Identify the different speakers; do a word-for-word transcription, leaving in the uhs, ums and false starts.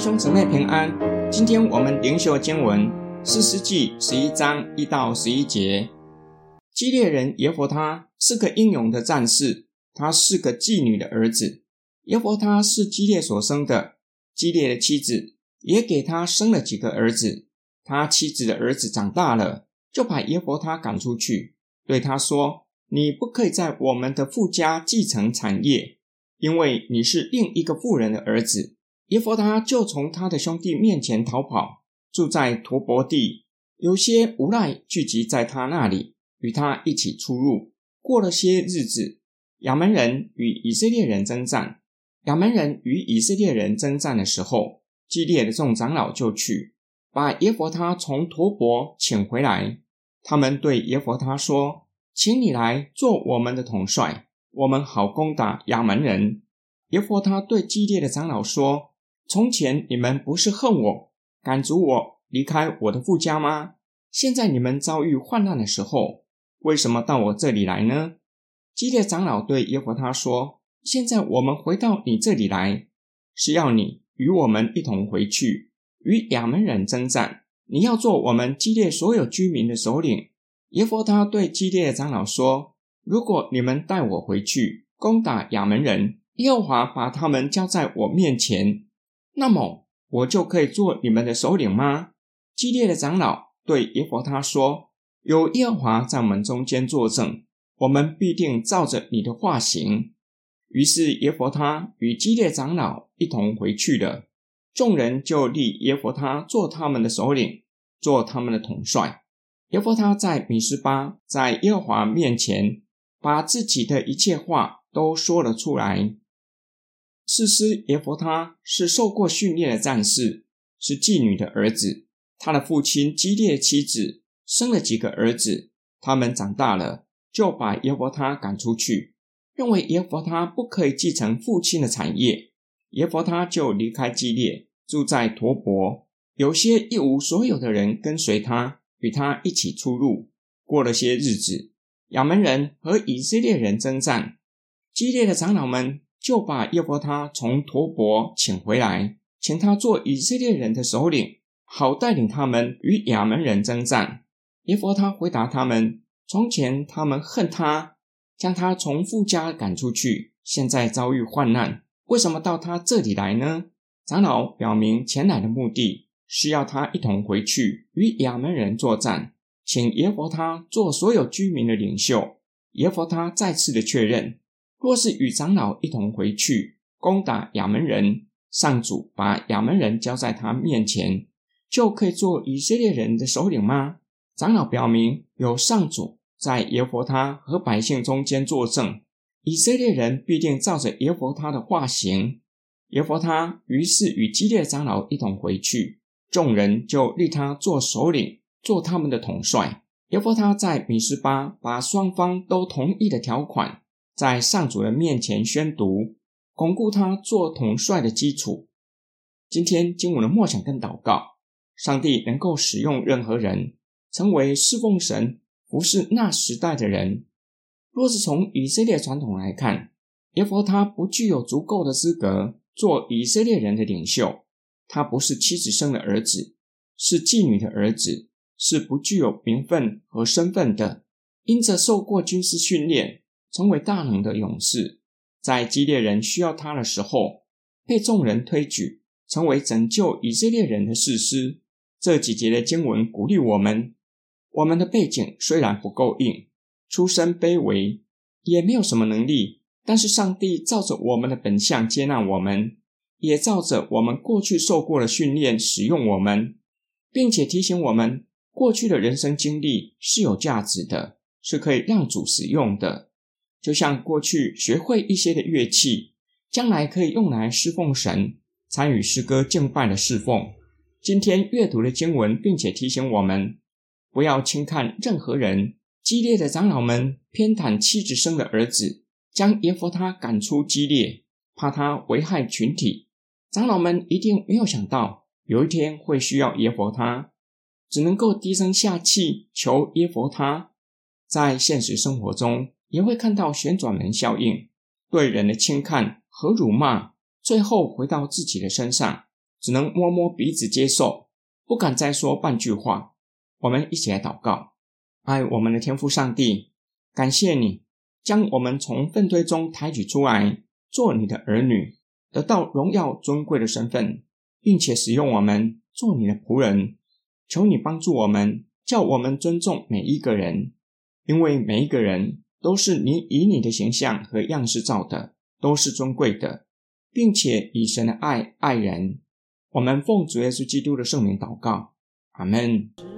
Speaker 1: 兄姊妹平安。今天我们灵修经文士师记十一章一到十一节。基列人耶弗他是个英勇的战士，他是个妓女的儿子。耶弗他是基列所生的，基列的妻子也给他生了几个儿子。他妻子的儿子长大了，就把耶弗他赶出去，对他说：你不可以在我们的父家继承产业，因为你是另一个妇人的儿子。耶弗他就从他的兄弟面前逃跑，住在陀伯地。有些无赖聚集在他那里，与他一起出入。过了些日子，亚扪人与以色列人征战。亚扪人与以色列人征战的时候，基列的众长老就去，把耶弗他从陀伯请回来。他们对耶弗他说：请你来做我们的统帅，我们好攻打亚扪人。耶弗他对基列的长老说：从前你们不是恨我，赶逐我离开我的父家吗？现在你们遭遇患难的时候，为什么到我这里来呢？基列长老对耶弗他说：现在我们回到你这里来，是要你与我们一同回去，与亚扪人征战。你要做我们基列所有居民的首领。耶弗他对基列的长老说：如果你们带我回去攻打亚扪人，耶和华把他们交在我面前，那么我就可以做你们的首领吗？基列的长老对耶弗他说：有耶和华在我们中间作证，我们必定照着你的话行。于是耶弗他与基列长老一同回去了。众人就立耶弗他做他们的首领，做他们的统帅。耶弗他在米斯巴，在耶和华面前，把自己的一切话都说了出来。士师耶弗他是受过训练的战士，是妓女的儿子。他的父亲基列妻子生了几个儿子，他们长大了，就把耶弗他赶出去，认为耶弗他不可以继承父亲的产业。耶弗他就离开基列，住在陀伯。有些一无所有的人跟随他，与他一起出入。过了些日子，亚扪人和以色列人征战，基列的长老们就把耶弗他从陀伯请回来，请他做以色列人的首领，好带领他们与亚扪人征战。耶弗他回答他们：从前他们恨他，将他从父家赶出去，现在遭遇患难，为什么到他这里来呢？长老表明前来的目的是要他一同回去与亚扪人作战，请耶弗他做所有居民的领袖。耶弗他再次的确认，若是与长老一同回去攻打亚扪人，上主把亚扪人交在他面前，就可以做以色列人的首领吗？长老表明有上主在耶弗他和百姓中间作证，以色列人必定照着耶弗他的话行。耶弗他于是与基列长老一同回去，众人就立他做首领，做他们的统帅。耶弗他在米斯巴把双方都同意的条款在上主的面前宣读，巩固他做统帅的基础。今天经文的默想跟祷告，上帝能够使用任何人，成为侍奉神、服侍那时代的人。若是从以色列传统来看，耶弗他不具有足够的资格做以色列人的领袖。他不是妻子生的儿子，是妓女的儿子，是不具有名分和身份的。因着受过军事训练，成为大能的勇士，在基列人需要他的时候，被众人推举，成为拯救以色列人的士师。这几节的经文鼓励我们，我们的背景虽然不够硬，出身卑微，也没有什么能力，但是上帝照着我们的本相接纳我们，也照着我们过去受过的训练使用我们，并且提醒我们过去的人生经历是有价值的，是可以让主使用的。就像过去学会一些的乐器，将来可以用来侍奉神，参与诗歌敬拜的侍奉。今天阅读的经文并且提醒我们，不要轻看任何人。基列的长老们偏袒妻子生的儿子，将耶弗他赶出基列，怕他危害群体。长老们一定没有想到有一天会需要耶弗他，只能够低声下气求耶弗他。在现实生活中也会看到旋转门效应，对人的轻看和辱骂最后回到自己的身上， 只能摸摸鼻子接受，不敢再说半句话。我们一起来祷告。爱我们的天父上帝，感谢你将我们从粪堆中抬举出来，做你的儿女，得到荣耀尊贵的身份，并且使用我们做你的仆人。求你帮助我们，叫我们尊重每一个人，因为每一个人都是你以你的形象和样式造的，都是尊贵的，并且以神的爱爱人。我们奉主耶稣基督的圣名祷告，阿们。